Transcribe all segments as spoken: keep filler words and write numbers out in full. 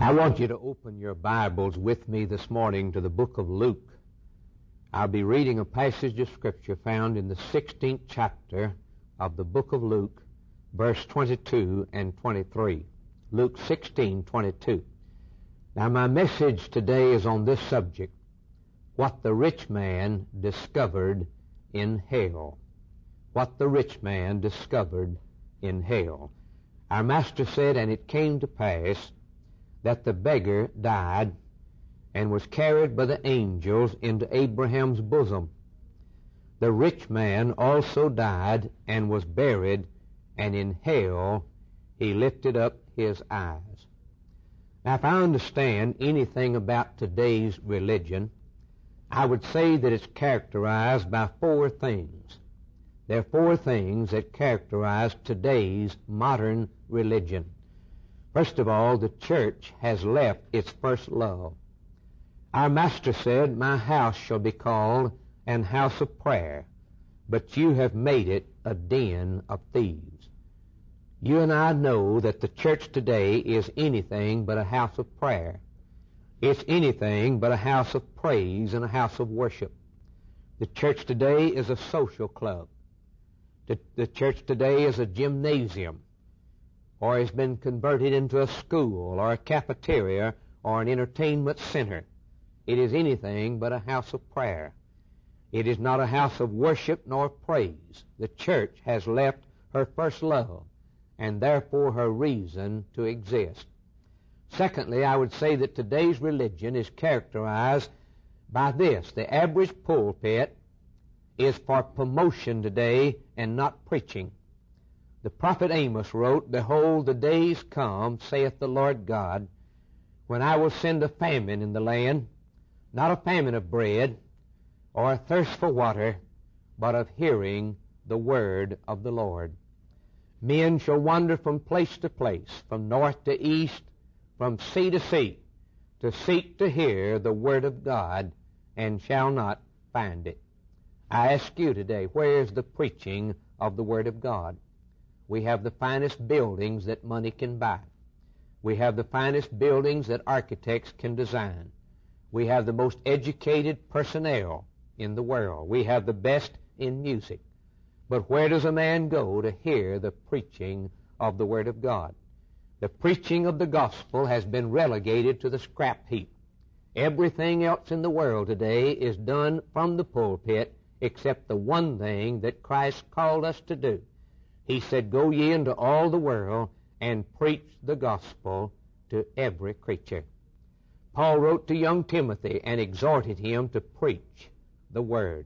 I want you to open your Bibles with me this morning to the book of Luke. I'll be reading a passage of Scripture found in the sixteenth chapter of the book of Luke, verse twenty-two and twenty-three. Luke sixteen twenty-two. Now my message today is on this subject, what the rich man discovered in hell. What the rich man discovered in hell. Our Master said, and it came to pass that the beggar died and was carried by the angels into Abraham's bosom. The rich man also died and was buried, and in hell he lifted up his eyes. Now, if I understand anything about today's religion, I would say that it's characterized by four things. There are four things that characterize today's modern religion. First of all, the church has left its first love. Our Master said, my house shall be called an house of prayer, but you have made it a den of thieves. You and I know that the church today is anything but a house of prayer. It's anything but a house of praise and a house of worship. The church today is a social club. The, the church today is a gymnasium, or has been converted into a school or a cafeteria or an entertainment center. It is anything but a house of prayer. It is not a house of worship nor praise. The church has left her first love and therefore her reason to exist. Secondly, I would say that today's religion is characterized by this. The average pulpit is for promotion today and not preaching. The prophet Amos wrote, behold, the days come, saith the Lord God, when I will send a famine in the land, not a famine of bread or a thirst for water, but of hearing the word of the Lord. Men shall wander from place to place, from north to east, from sea to sea, to seek to hear the word of God, and shall not find it. I ask you today, where is the preaching of the word of God? We have the finest buildings that money can buy. We have the finest buildings that architects can design. We have the most educated personnel in the world. We have the best in music. But where does a man go to hear the preaching of the Word of God? The preaching of the gospel has been relegated to the scrap heap. Everything else in the world today is done from the pulpit except the one thing that Christ called us to do. He said, go ye into all the world and preach the gospel to every creature. Paul wrote to young Timothy and exhorted him to preach the word.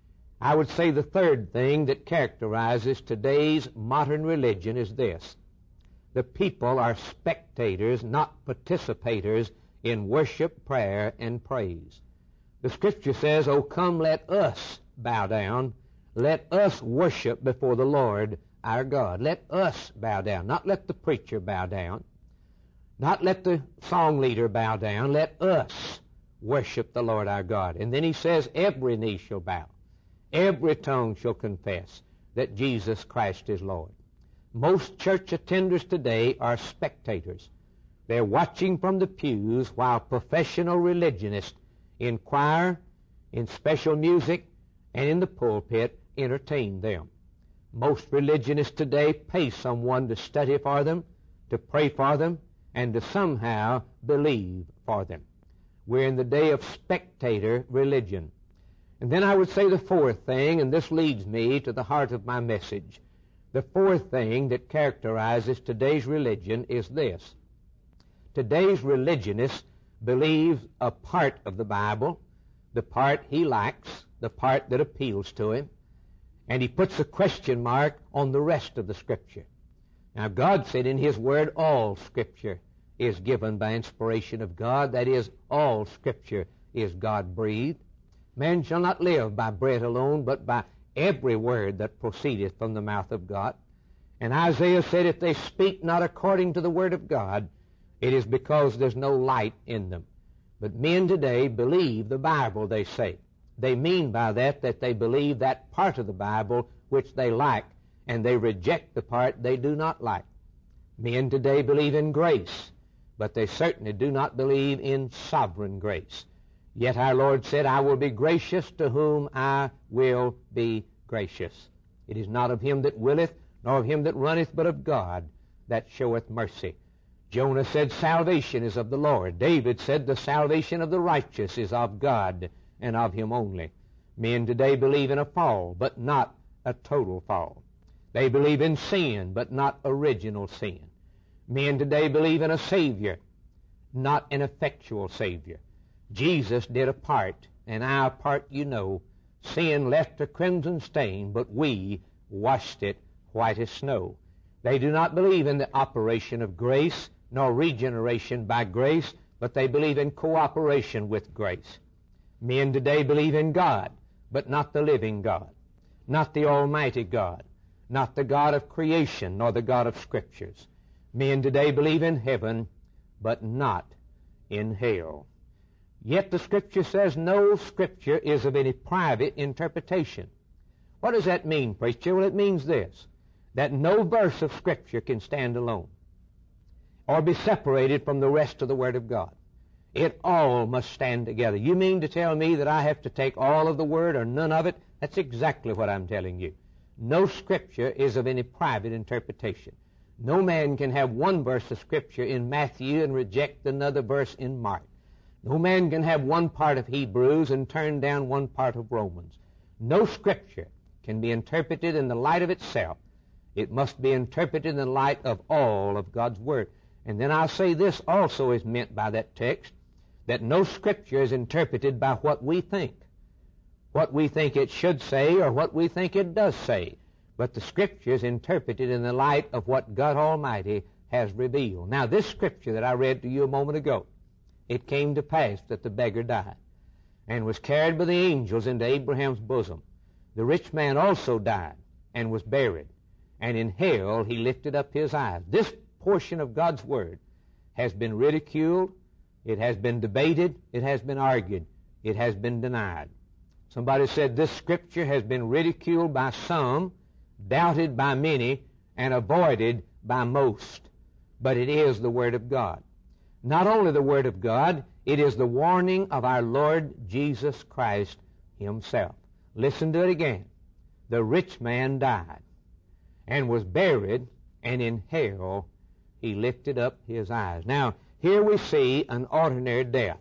I would say the third thing that characterizes today's modern religion is this. The people are spectators, not participators in worship, prayer, and praise. The Scripture says, oh, come, let us bow down. Let us worship before the Lord our God. Let us bow down. Not let the preacher bow down. Not let the song leader bow down. Let us worship the Lord our God. And then he says, every knee shall bow. Every tongue shall confess that Jesus Christ is Lord. Most church attenders today are spectators. They're watching from the pews while professional religionists in choir, in special music, and in the pulpit entertain them. Most religionists today pay someone to study for them, to pray for them, and to somehow believe for them. We're in the day of spectator religion. And then I would say the fourth thing, and this leads me to the heart of my message. The fourth thing that characterizes today's religion is this. Today's religionist believes a part of the Bible, the part he likes, the part that appeals to him, and he puts a question mark on the rest of the Scripture. Now, God said in His Word, all Scripture is given by inspiration of God. That is, all Scripture is God-breathed. Man shall not live by bread alone, but by every word that proceedeth from the mouth of God. And Isaiah said, if they speak not according to the word of God, it is because there's no light in them. But men today believe the Bible, they say. They mean by that that they believe that part of the Bible which they like, and they reject the part they do not like. Men today believe in grace. but they certainly do not believe in sovereign grace. Yet our Lord said, I will be gracious to whom I will be gracious. It is not of him that willeth, nor of him that runneth, but of God that showeth mercy. Jonah said, salvation is of the Lord. David said, the salvation of the righteous is of God and of him only. Men today believe in a fall, but not a total fall. They believe in sin, but not original sin. Men today believe in a Savior, not an effectual Savior. Jesus did a part, and our part you know. Sin left a crimson stain, but we washed it white as snow. They do not believe in the operation of grace, nor regeneration by grace, but they believe in cooperation with grace. Men today believe in God, but not the living God, not the Almighty God, not the God of creation, nor the God of Scriptures. Men today believe in heaven, but not in hell. Yet the Scripture says no Scripture is of any private interpretation. What does that mean, preacher? Well, it means this, that no verse of Scripture can stand alone or be separated from the rest of the Word of God. It all must stand together. You mean to tell me that I have to take all of the Word or none of it? That's exactly what I'm telling you. No Scripture is of any private interpretation. No man can have one verse of Scripture in Matthew and reject another verse in Mark. No man can have one part of Hebrews and turn down one part of Romans. No Scripture can be interpreted in the light of itself. It must be interpreted in the light of all of God's Word. And then I'll say this also is meant by that text, that no Scripture is interpreted by what we think, what we think it should say or what we think it does say. But the Scripture is interpreted in the light of what God Almighty has revealed. Now, this Scripture that I read to you a moment ago, it came to pass that the beggar died and was carried by the angels into Abraham's bosom. The rich man also died and was buried, and in hell he lifted up his eyes. This portion of God's Word has been ridiculed, it has been debated, it has been argued, it has been denied. Somebody said this Scripture has been ridiculed by some, doubted by many, and avoided by most. But it is the Word of God. Not only the Word of God, it is the warning of our Lord Jesus Christ Himself. Listen to it again. The rich man died and was buried, and in hell he lifted up his eyes. Now, here we see an ordinary death.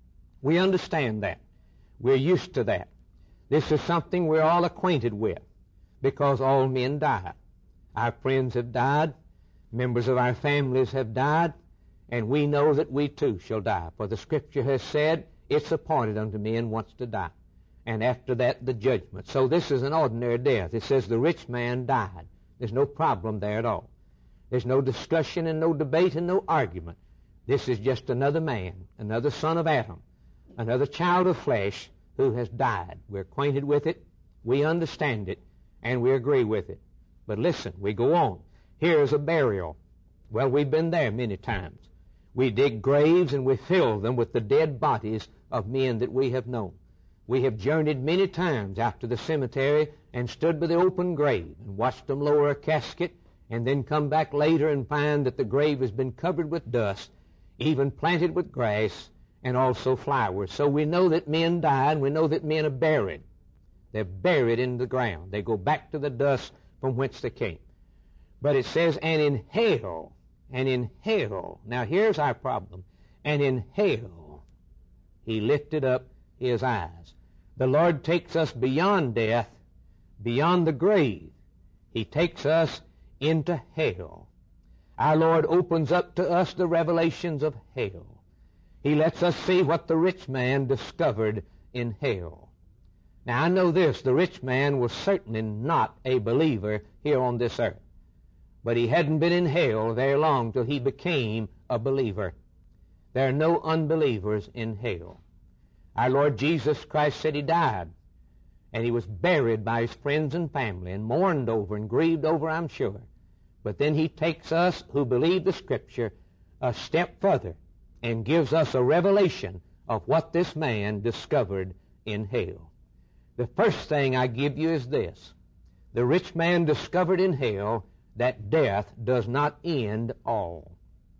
We understand that. We're used to that. This is something we're all acquainted with because all men die. Our friends have died. Members of our families have died. And we know that we too shall die. For the Scripture has said, it's appointed unto men once to die. And after that, the judgment. So this is an ordinary death. It says the rich man died. There's no problem there at all. There's no discussion and no debate and no argument. This is just another man, another son of Adam, another child of flesh who has died. We're acquainted with it, we understand it, and we agree with it. But listen, we go on. Here's a burial. Well, we've been there many times. We dig graves and we fill them with the dead bodies of men that we have known. We have journeyed many times out to the cemetery and stood by the open grave and watched them lower a casket and then come back later and find that the grave has been covered with dust, even planted with grass and also flowers. So we know that men die and we know that men are buried. They're buried in the ground. They go back to the dust from whence they came. But it says, and in hell, and in hell, now here's our problem, and in hell he lifted up his eyes. The Lord takes us beyond death, beyond the grave. He takes us into hell. Our Lord opens up to us the revelations of hell. He lets us see what the rich man discovered in hell. Now I know this, the rich man was certainly not a believer here on this earth. But he hadn't been in hell very long till he became a believer. There are no unbelievers in hell. Our Lord Jesus Christ said he died, and he was buried by his friends and family, and mourned over and grieved over, I'm sure. But then he takes us who believe the Scripture a step further and gives us a revelation of what this man discovered in hell. The first thing I give you is this. The rich man discovered in hell that death does not end all.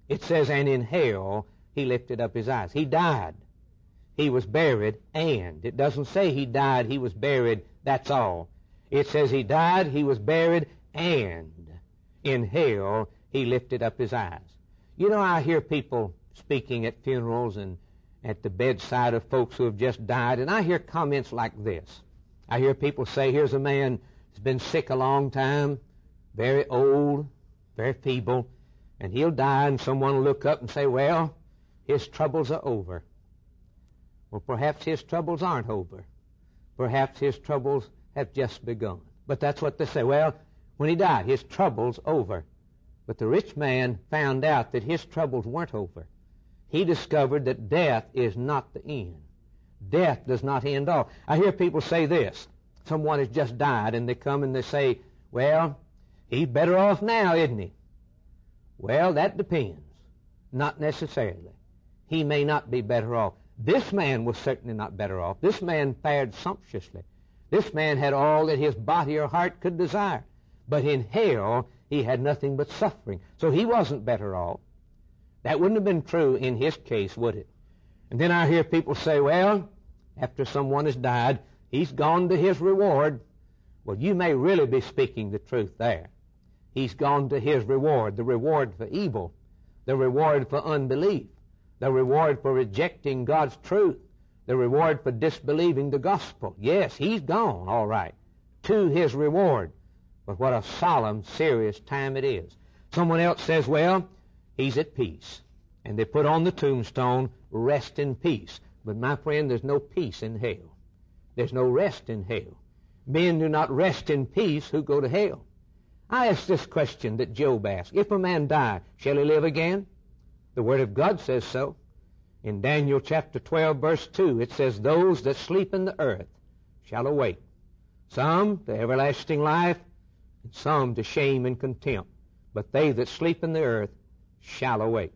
It says, and in hell he lifted up his eyes. He died. He was buried, and. It doesn't say he died, he was buried, that's all. It says he died, he was buried, and in hell he lifted up his eyes. You know, I hear people speaking at funerals and at the bedside of folks who have just died, and I hear comments like this. I hear people say, here's a man who's been sick a long time, very old, very feeble, and he'll die, and someone will look up and say, well, his troubles are over. Well, perhaps his troubles aren't over. Perhaps his troubles have just begun. But that's what they say. Well, when he died, his troubles over. But the rich man found out that his troubles weren't over. He discovered that death is not the end. Death does not end all. I hear people say this. Someone has just died, and they come and they say, well, he's better off now, isn't he? Well, that depends. Not necessarily. He may not be better off. This man was certainly not better off. This man fared sumptuously. This man had all that his body or heart could desire. But in hell, he had nothing but suffering. So he wasn't better off. That wouldn't have been true in his case, would it? And then I hear people say, well, after someone has died, he's gone to his reward. Well, you may really be speaking the truth there. He's gone to his reward, the reward for evil, the reward for unbelief, the reward for rejecting God's truth, the reward for disbelieving the gospel. Yes, he's gone, all right, to his reward. But what a solemn, serious time it is. Someone else says, well, he's at peace. And they put on the tombstone, rest in peace. But my friend, there's no peace in hell. There's no rest in hell. Men do not rest in peace who go to hell. I ask this question that Job asked. If a man die, shall he live again? The Word of God says so. In Daniel chapter twelve, verse two, it says, those that sleep in the earth shall awake. Some to everlasting life, and some to shame and contempt. But they that sleep in the earth shall awake.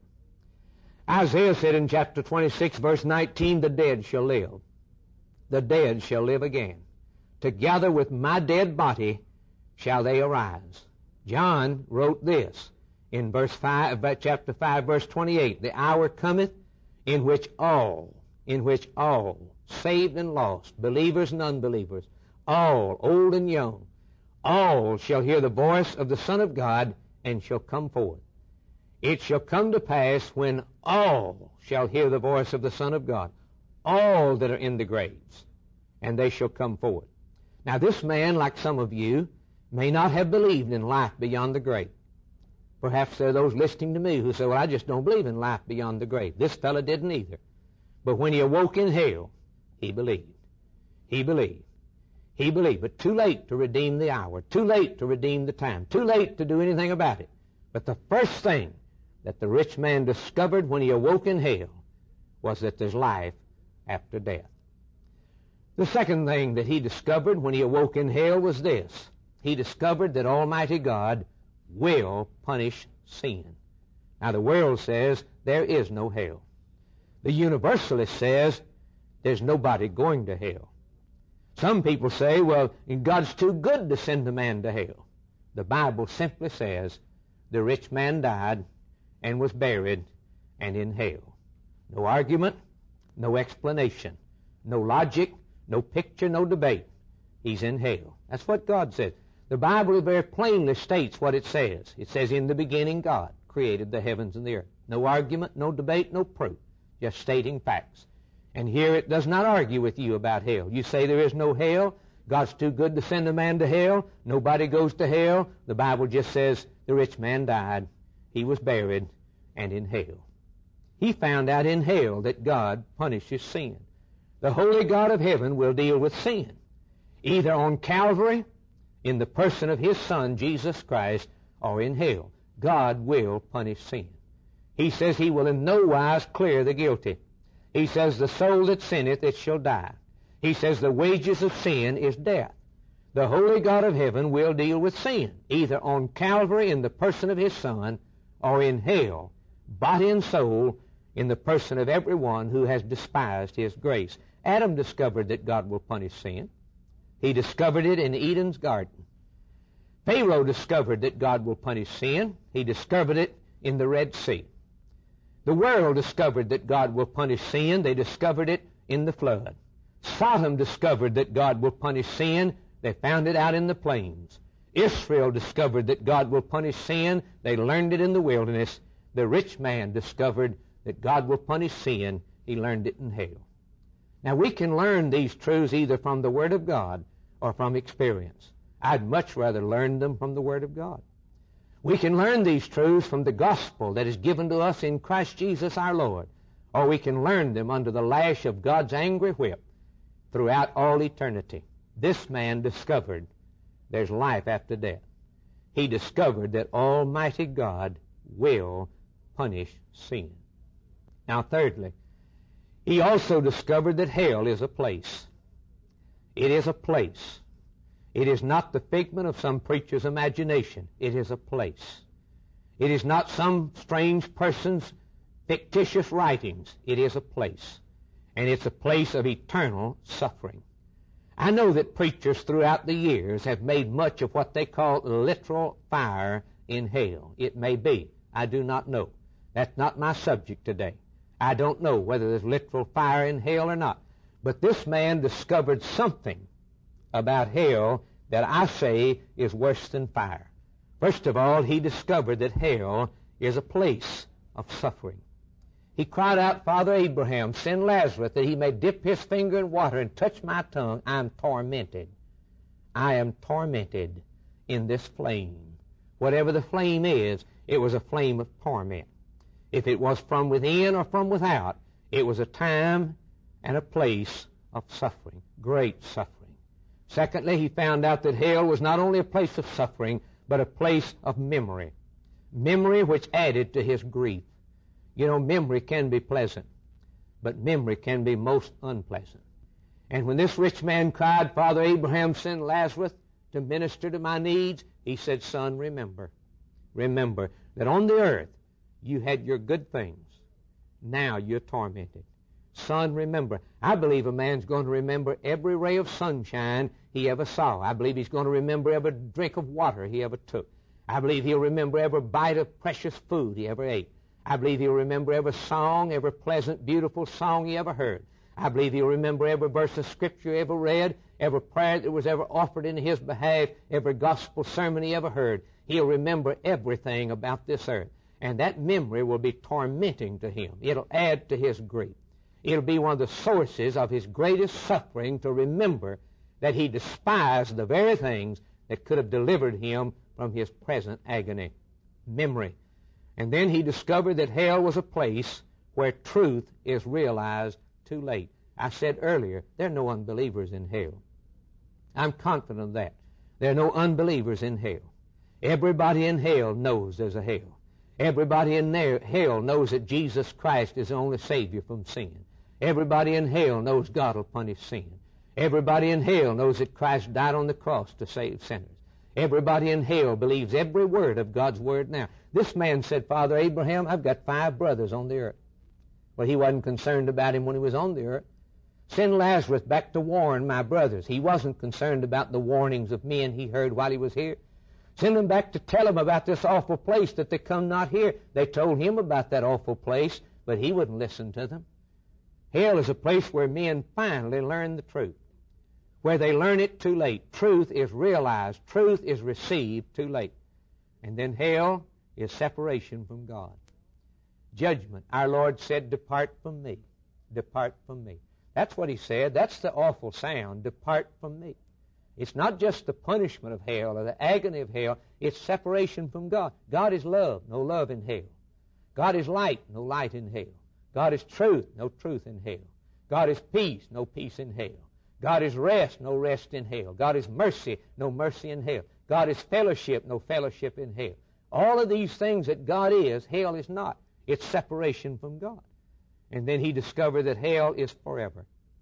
Isaiah said in chapter twenty-six, verse nineteen, the dead shall live. The dead shall live again. Together with my dead body shall they arise. John wrote this in verse five, chapter five, verse twenty-eight. The hour cometh in which all, in which all, saved and lost, believers and unbelievers, all, old and young, all shall hear the voice of the Son of God and shall come forth. It shall come to pass when all shall hear the voice of the Son of God, all that are in the graves, and they shall come forth. Now this man, like some of you, may not have believed in life beyond the grave. Perhaps there are those listening to me who say, well, I just don't believe in life beyond the grave. This fellow didn't either. But when he awoke in hell, he believed. He believed. He believed. But too late to redeem the hour. Too late to redeem the time. Too late to do anything about it. But the first thing that the rich man discovered when he awoke in hell was that there's life after death. The second thing that he discovered when he awoke in hell was this. He discovered that Almighty God will punish sin. Now the world says there is no hell. The universalist says there's nobody going to hell. Some people say, well, God's too good to send a man to hell. The Bible simply says the rich man died and was buried and in hell. No argument, no explanation, no logic, no picture, no debate. He's in hell. That's what God says. The Bible very plainly states what it says. It says, in the beginning God created the heavens and the earth. No argument, no debate, no proof. Just stating facts. And here it does not argue with you about hell. You say there is no hell. God's too good to send a man to hell. Nobody goes to hell. The Bible just says the rich man died. He was buried and in hell. He found out in hell that God punishes sin. The holy God of heaven will deal with sin, either on Calvary, in the person of His Son, Jesus Christ, or in hell. God will punish sin. He says He will in no wise clear the guilty. He says the soul that sinneth, it shall die. He says the wages of sin is death. The holy God of heaven will deal with sin, either on Calvary in the person of His Son, or in hell, body and soul, in the person of everyone who has despised His grace. Adam discovered that God will punish sin. He discovered it in Eden's garden. Pharaoh discovered that God will punish sin. He discovered it in the Red Sea. The world discovered that God will punish sin. They discovered it in the flood. Sodom discovered that God will punish sin. They found it out in the plains. Israel discovered that God will punish sin. They learned it in the wilderness. The rich man discovered that God will punish sin. He learned it in hell. Now, we can learn these truths either from the Word of God or from experience. I'd much rather learn them from the Word of God. We can learn these truths from the gospel that is given to us in Christ Jesus our Lord, or we can learn them under the lash of God's angry whip throughout all eternity. This man discovered there's life after death. He discovered that Almighty God will punish sin. Now, thirdly, he also discovered that hell is a place. It is a place. It is not the figment of some preacher's imagination. It is a place. It is not some strange person's fictitious writings. It is a place. And it's a place of eternal suffering. I know that preachers throughout the years have made much of what they call literal fire in hell. It may be. I do not know. That's not my subject today. I don't know whether there's literal fire in hell or not. But this man discovered something about hell that I say is worse than fire. First of all, he discovered that hell is a place of suffering. He cried out, Father Abraham, send Lazarus that he may dip his finger in water and touch my tongue. I am tormented. I am tormented in this flame. Whatever the flame is, it was a flame of torment. If it was from within or from without, it was a time and a place of suffering, great suffering. Secondly, he found out that hell was not only a place of suffering, but a place of memory. Memory which added to his grief. You know, memory can be pleasant, but memory can be most unpleasant. And when this rich man cried, Father Abraham, send Lazarus to minister to my needs, he said, Son, remember, remember that on the earth you had your good things. Now you're tormented. Son, remember. I believe a man's going to remember every ray of sunshine he ever saw. I believe he's going to remember every drink of water he ever took. I believe he'll remember every bite of precious food he ever ate. I believe he'll remember every song, every pleasant, beautiful song he ever heard. I believe he'll remember every verse of Scripture he ever read, every prayer that was ever offered in his behalf, every gospel sermon he ever heard. He'll remember everything about this earth. And that memory will be tormenting to him. It'll add to his grief. It'll be one of the sources of his greatest suffering to remember that he despised the very things that could have delivered him from his present agony. Memory. And then he discovered that hell was a place where truth is realized too late. I said earlier, there are no unbelievers in hell. I'm confident of that. There are no unbelievers in hell. Everybody in hell knows there's a hell. Everybody in there, hell knows that Jesus Christ is the only Savior from sin. Everybody in hell knows God will punish sin. Everybody in hell knows that Christ died on the cross to save sinners. Everybody in hell believes every word of God's Word now. This man said, Father Abraham, I've got five brothers on the earth. Well, he wasn't concerned about him when he was on the earth. Send Lazarus back to warn my brothers. He wasn't concerned about the warnings of men he heard while he was here. Send them back to tell them about this awful place that they come not here. They told him about that awful place, but he wouldn't listen to them. Hell is a place where men finally learn the truth, where they learn it too late. Truth is realized. Truth is received too late. And then hell is separation from God. Judgment. Our Lord said, depart from me. Depart from me. That's what he said. That's the awful sound. Depart from me. It's not just the punishment of hell or the agony of hell. It's separation from God. God is love. No love in hell. God is light. No light in hell. God is truth. No truth in hell. God is peace. No peace in hell. God is rest. No rest in hell. God is mercy. No mercy in hell. God is fellowship. No fellowship in hell. All of these things that God is, hell is not. It's separation from God. And then he discovered that hell is forever.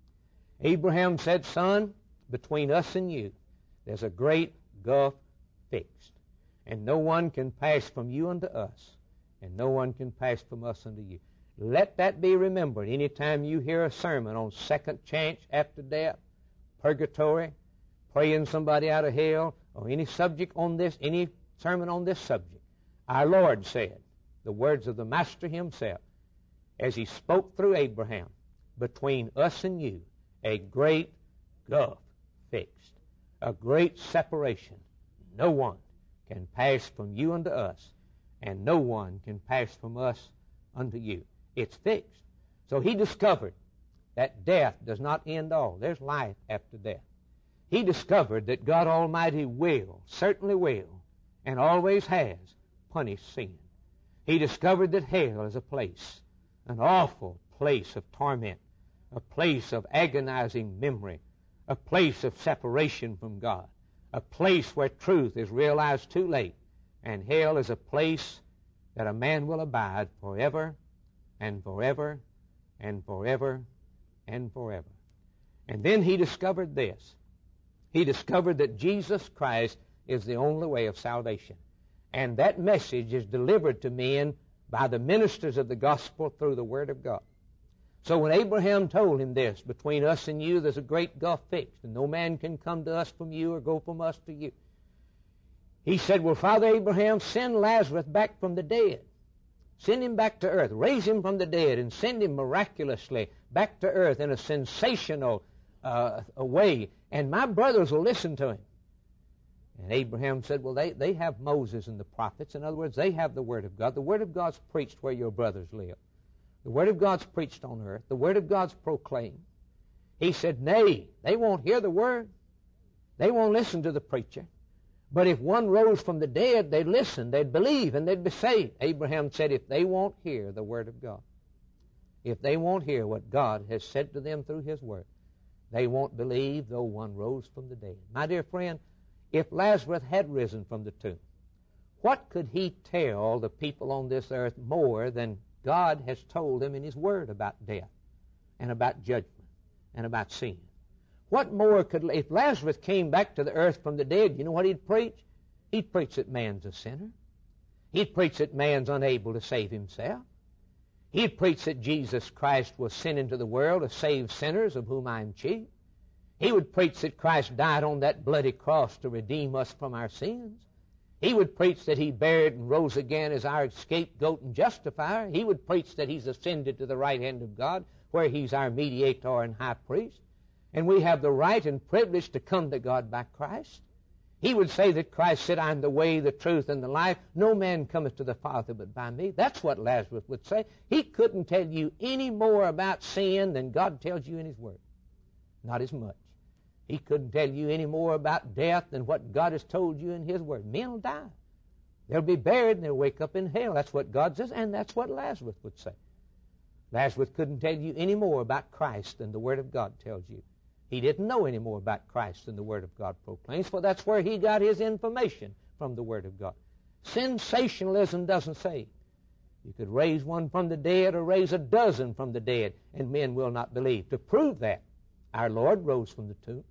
Abraham said, Son, between us and you, there's a great gulf fixed. And no one can pass from you unto us, and no one can pass from us unto you. Let that be remembered anytime you hear a sermon on second chance after death, purgatory, praying somebody out of hell, or any subject on this, any sermon on this subject. Our Lord said, the words of the Master himself, as he spoke through Abraham, between us and you, a great gulf fixed, a great separation. No one can pass from you unto us, and no one can pass from us unto you. It's fixed. So he discovered that death does not end all. There's life after death. He discovered that God Almighty will, certainly will, and always has, punish sin. He discovered that hell is a place, an awful place of torment, a place of agonizing memory, a place of separation from God, a place where truth is realized too late, and hell is a place that a man will abide forever and forever and forever and forever. And then he discovered this. He discovered that Jesus Christ is the only way of salvation. And that message is delivered to men by the ministers of the gospel through the Word of God. So when Abraham told him this, between us and you there's a great gulf fixed, and no man can come to us from you or go from us to you. He said, well, Father Abraham, send Lazarus back from the dead. Send him back to earth. Raise him from the dead and send him miraculously back to earth in a sensational uh, way, and my brothers will listen to him. And Abraham said, well, they, they have Moses and the prophets. In other words, they have the Word of God. The Word of God's preached where your brothers live. The Word of God's preached on earth. The Word of God's proclaimed. He said, nay, they won't hear the Word. They won't listen to the preacher. But if one rose from the dead, they'd listen, they'd believe, and they'd be saved. Abraham said, if they won't hear the Word of God, if they won't hear what God has said to them through His Word, they won't believe though one rose from the dead. My dear friend, if Lazarus had risen from the tomb, what could he tell the people on this earth more than God has told them in His Word about death and about judgment and about sin? What more could, if Lazarus came back to the earth from the dead, you know what he'd preach? He'd preach that man's a sinner. He'd preach that man's unable to save himself. He'd preach that Jesus Christ was sent into the world to save sinners, of whom I am chief. He would preach that Christ died on that bloody cross to redeem us from our sins. He would preach that He buried and rose again as our scapegoat and justifier. He would preach that He's ascended to the right hand of God, where He's our mediator and high priest. And we have the right and privilege to come to God by Christ. He would say that Christ said, I'm the way, the truth, and the life. No man cometh to the Father but by me. That's what Lazarus would say. He couldn't tell you any more about sin than God tells you in His Word. Not as much. He couldn't tell you any more about death than what God has told you in His Word. Men will die. They'll be buried and they'll wake up in hell. That's what God says, and that's what Lazarus would say. Lazarus couldn't tell you any more about Christ than the Word of God tells you. He didn't know any more about Christ than the Word of God proclaims, for that's where he got his information, from the Word of God. Sensationalism doesn't save. You could raise one from the dead or raise a dozen from the dead, and men will not believe. To prove that, our Lord rose from the tomb,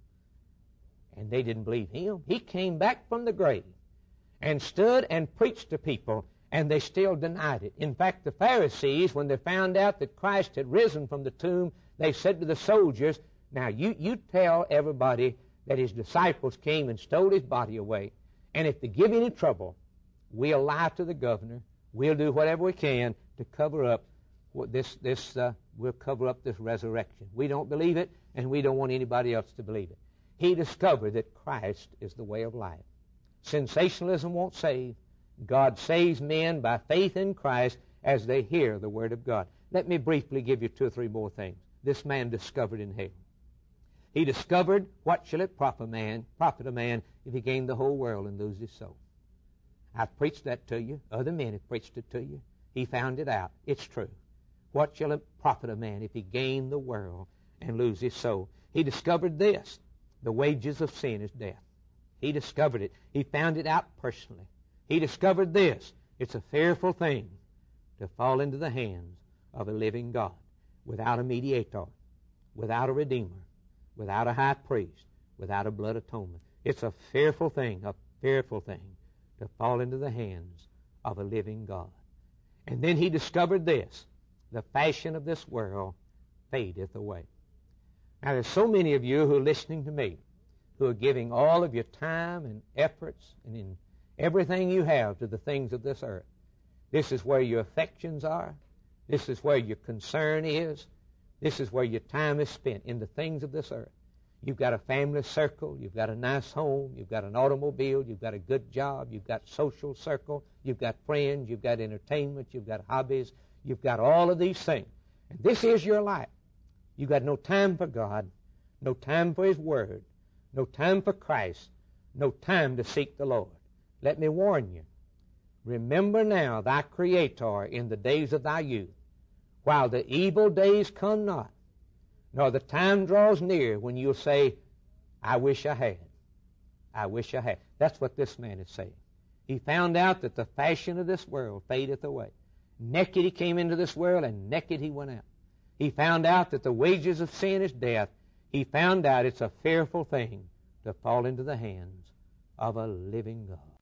and they didn't believe Him. He came back from the grave and stood and preached to people, and they still denied it. In fact, the Pharisees, when they found out that Christ had risen from the tomb, they said to the soldiers, now, you, you tell everybody that His disciples came and stole His body away, and if they give any trouble, we'll lie to the governor. We'll do whatever we can to cover up this, this uh, we'll cover up this resurrection. We don't believe it, and we don't want anybody else to believe it. He discovered that Christ is the way of life. Sensationalism won't save. God saves men by faith in Christ as they hear the Word of God. Let me briefly give you two or three more things this man discovered in hell. He discovered, what shall it profit a man, profit a man if he gain the whole world and lose his soul? I've preached that to you. Other men have preached it to you. He found it out. It's true. What shall it profit a man if he gain the world and lose his soul? He discovered this. The wages of sin is death. He discovered it. He found it out personally. He discovered this. It's a fearful thing to fall into the hands of a living God without a mediator, without a redeemer, without a high priest, without a blood atonement. It's a fearful thing, a fearful thing to fall into the hands of a living God. And then he discovered this. The fashion of this world fadeth away. Now, there's so many of you who are listening to me who are giving all of your time and efforts and in everything you have to the things of this earth. This is where your affections are. This is where your concern is. This is where your time is spent, in the things of this earth. You've got a family circle. You've got a nice home. You've got an automobile. You've got a good job. You've got social circle. You've got friends. You've got entertainment. You've got hobbies. You've got all of these things. And this is your life. You've got no time for God, no time for His Word, no time for Christ, no time to seek the Lord. Let me warn you. Remember now thy Creator in the days of thy youth, while the evil days come not, nor the time draws near when you'll say, I wish I had. I wish I had. That's what this man is saying. He found out that the fashion of this world fadeth away. Naked he came into this world, and naked he went out. He found out that the wages of sin is death. He found out it's a fearful thing to fall into the hands of a living God.